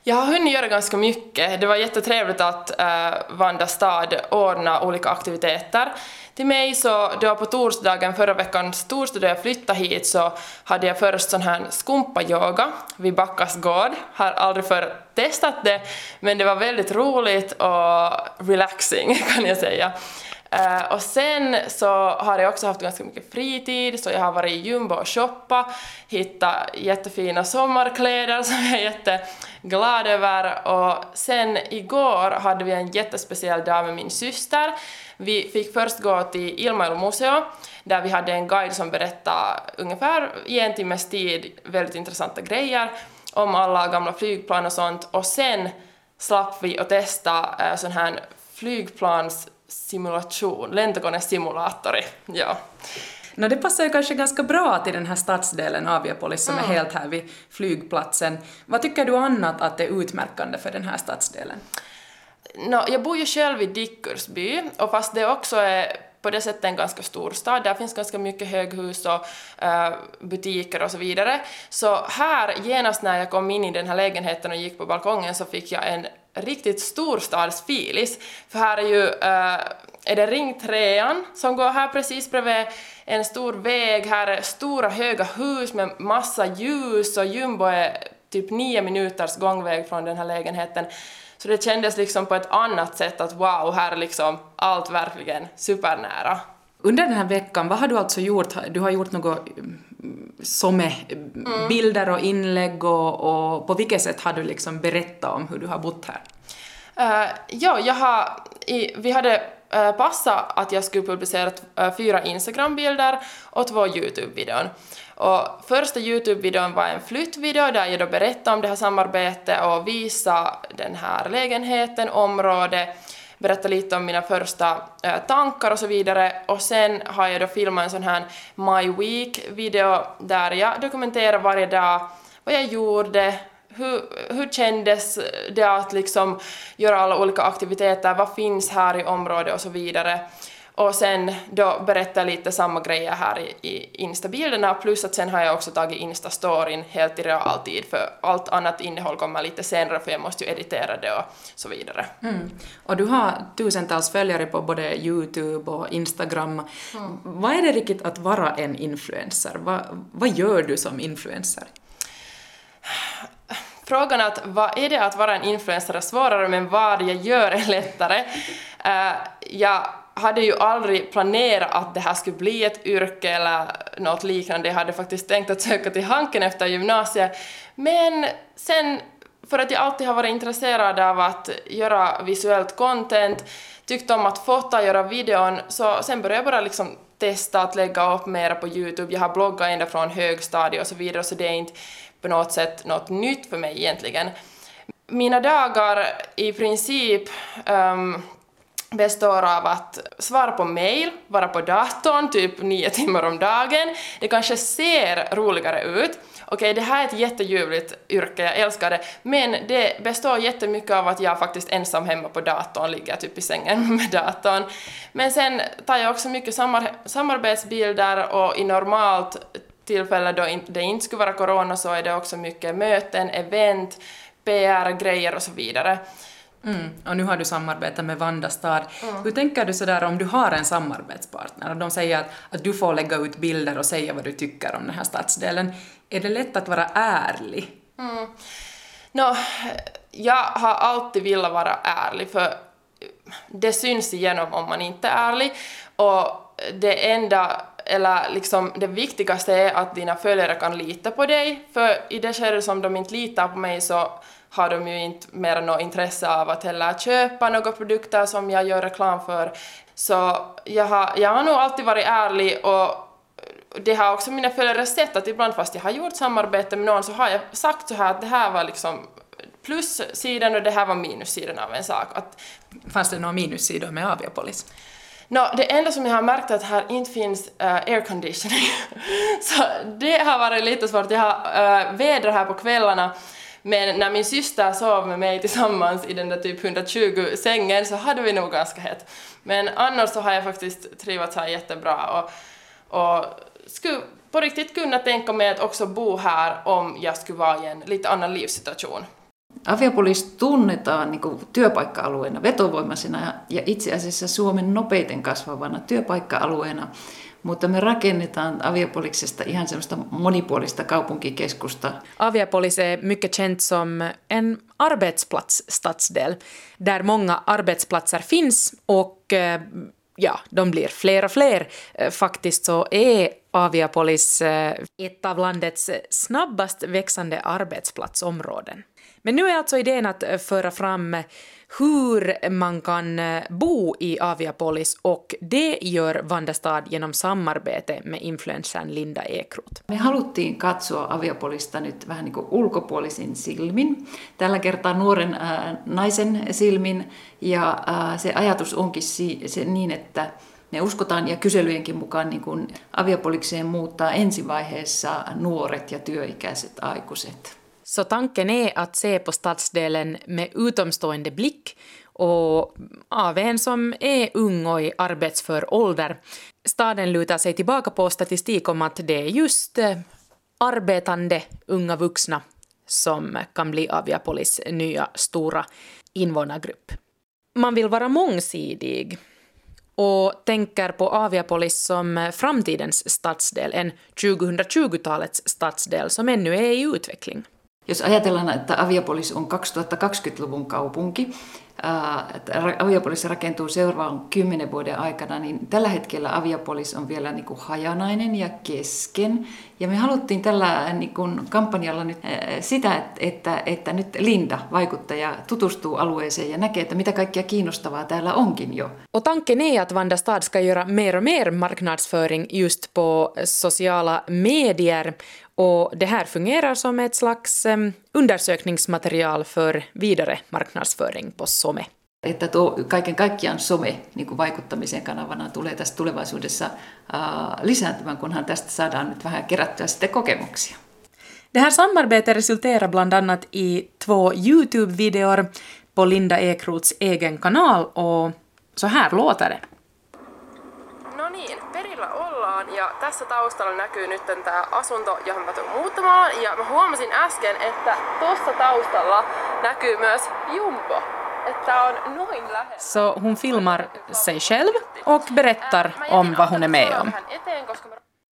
Jag har hunnit göra ganska mycket. Det var jättetrevligt att Vanda stad ordna olika aktiviteter till mig. Så det var på torsdagen förra veckans torsdag då jag flyttade hit, så hade jag först sån här skumpa-yoga vid Backas gård. Har aldrig förr testat det, men det var väldigt roligt och relaxing kan jag säga. Och sen så har jag också haft ganska mycket fritid, så jag har varit i Jumbo och shoppa, hittat jättefina sommarkläder som jag är jätteglad över. Och sen igår hade vi en jättespeciell dag med min syster. Vi fick först gå till Ilmailumuseo där vi hade en guide som berättade ungefär i en timmes tid väldigt intressanta grejer om alla gamla flygplan och sånt. Och sen slapp vi att testa sån här flygplanssimulation, lentokonesimulaattori. Ja. Det passar ju kanske ganska bra till den här stadsdelen Aviapolis som är helt här vid flygplatsen. Vad tycker du annat att det är utmärkande för den här stadsdelen? Jag bor ju själv i Dickursby, och fast det också är på det sättet en ganska stor stad, där finns ganska mycket höghus och butiker och så vidare. Så här, genast när jag kom in i den här lägenheten och gick på balkongen, så fick jag en riktigt storstadsfilis. För här är det Ring 3 som går här precis bredvid en stor väg. Här är stora höga hus med massa ljus, och Jumbo är typ 9 minuters gångväg från den här lägenheten. Så det kändes liksom på ett annat sätt att wow, här är liksom allt verkligen supernära. Under den här veckan, vad har du alltså gjort? Du har gjort något bilder och inlägg, och på vilket sätt har du liksom berättat om hur du har bott här? Vi hade passat att jag skulle publicera 4 Instagram-bilder och 2 YouTube-videon. Och första YouTube-videon var en flyttvideo där jag då berättade om det här samarbetet och visade den här lägenheten, området, berätta lite om mina första tankar och så vidare. Och sen har jag då filmat en sån här My Week-video där jag dokumenterar varje dag vad jag gjorde, hur kändes det att liksom göra alla olika aktiviteter, vad finns här i området och så vidare. Och sen då berättar jag lite samma grejer här i Insta-bilderna, plus att sen har jag också tagit Insta-storyn helt i realtid, för allt annat innehåll kommer lite senare, för jag måste ju editera det och så vidare. Och du har tusentals följare på både YouTube och Instagram. Vad är det riktigt att vara en influencer? Vad gör du som influencer? Frågan att vad är det att vara en influencer är svårare, men vad jag gör är lättare. Jag hade ju aldrig planerat att det här skulle bli ett yrke eller något liknande. Jag hade faktiskt tänkt att söka till Hanken efter gymnasiet. Men sen, för att jag alltid har varit intresserad av att göra visuellt content, tyckt om att fota och göra videon, så sen började jag bara liksom testa att lägga upp mera på YouTube. Jag har bloggat ända från högstadiet och så vidare, så det är inte på något sätt något nytt för mig egentligen. Mina dagar i princip består av att svara på mail, vara på datorn typ 9 timmar om dagen. Det kanske ser roligare ut. Okej, det här är ett jätteljuvligt yrke, jag älskar det. Men det består jättemycket av att jag faktiskt ensam hemma på datorn, ligger typ i sängen med datorn. Men sen tar jag också mycket samarbetsbilder, och i normalt tillfälle då det inte skulle vara corona, så är det också mycket möten, event, PR-grejer och så vidare. Och nu har du samarbetat med Vanda stad. Hur tänker du sådär om du har en samarbetspartner och de säger att du får lägga ut bilder och säga vad du tycker om den här stadsdelen? Är det lätt att vara ärlig? Jag har alltid velat vara ärlig, för det syns igenom om man inte är ärlig. Och det enda, eller liksom det viktigaste är att dina följare kan lita på dig, för i det skedet som de inte litar på mig så har de ju inte mer något intresse av att heller köpa några produkter som jag gör reklam för. Så jag har nog alltid varit ärlig, och det har också mina följare sett, att ibland fast jag har gjort samarbete med någon så har jag sagt så här att det här var liksom plussidan och det här var minussidan av en sak. Fanns det några minussidor med Aviapolis? Det enda som jag har märkt är att här inte finns airconditioning. Så det har varit lite svårt. Jag har väder här på kvällarna. Men när min syster sov med mig tillsammans i den där typ 120-sängen så hade vi nog ganska hett. Men annars så har jag faktiskt trivats här jättebra. Och skulle på riktigt kunna tänka mig att också bo här om jag skulle vara i en lite annan livssituation. Aviapolis tunnetaan niin kuin työpaikka-alueena, vetovoimaisena ja itse asiassa Suomen nopeiten kasvavana työpaikka-alueena, mutta me rakennetaan Aviapoliksesta ihan semmoista monipuolista kaupunkikeskusta. Aviapolis är mycket känt som en arbetsplatsstadsdel där många arbetsplatser finns och ja, de blir fler och fler. Faktiskt så är Aviapolis ett av landets snabbast växande arbetsplatsområden. Men nu är alltså idén att föra fram hur man kan bo i Aviapolis och det gör Vandestad genom samarbete med influencern Linda Ekrot. Me haluttiin katsoa Aviapolista nyt vähän niin kuin ulkopuolisin silmin, tällä kertaa nuoren naisen silmin ja se ajatus onkin se niin, että me uskotaan ja kyselyjenkin mukaan niin kuin Aviapolikseen muuttaa ensivaiheessa nuoret ja työikäiset aikuiset. Så tanken är att se på stadsdelen med utomstående blick och av en som är ung och i arbetsför ålder. Staden lutar sig tillbaka på statistik om att det är just arbetande unga vuxna som kan bli Aviapolis nya stora invånargrupp. Man vill vara mångsidig och tänker på Aviapolis som framtidens stadsdel, en 2020-talets stadsdel som ännu är i utveckling. Jos ajatellaan, että Aviapolis on 2020-luvun kaupunki, että Aviapolis rakentuu seuraavan 10 vuoden aikana, niin tällä hetkellä Aviapolis on vielä niin kuin hajanainen ja kesken. Ja me haluttiin tällä niin kuin kampanjalla nyt sitä, että nyt Linda, vaikuttaja, tutustuu alueeseen ja näkee, että mitä kaikkea kiinnostavaa täällä onkin jo. Och tanken är att Vandestad ska göra mer och mer marknadsföring just på sociala medier. Och det här fungerar som ett slags undersökningsmaterial för vidare marknadsföring på some. Että tuo kaiken kaikkiaan some niin kuin vaikuttamisen kanavana tulee tästä tulevaisuudessa lisääntymään, kunhan tästä saadaan nyt vähän kerättyä sitten kokemuksia. Det här samarbetet resulterar bland annat i 2 YouTube-videor på Linda Ekrots egen kanal och så här låter det. No niin, perillä ollaan ja tässä taustalla näkyy nyt tämä asunto, johon mä tulen muuttamaan. Ja mä huomasin äsken, että tuossa taustalla näkyy myös Jumbo. Että on noin lähellä. Så hon filmar sig själv och berättar om vad hon är med om. Vähän eteen, koska